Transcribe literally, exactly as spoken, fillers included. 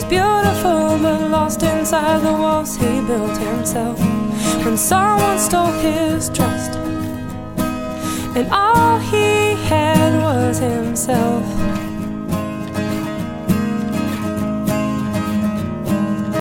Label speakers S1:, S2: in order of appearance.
S1: beautiful, but lost inside the walls he built himself. When someone stole his trust, and all he had was himself.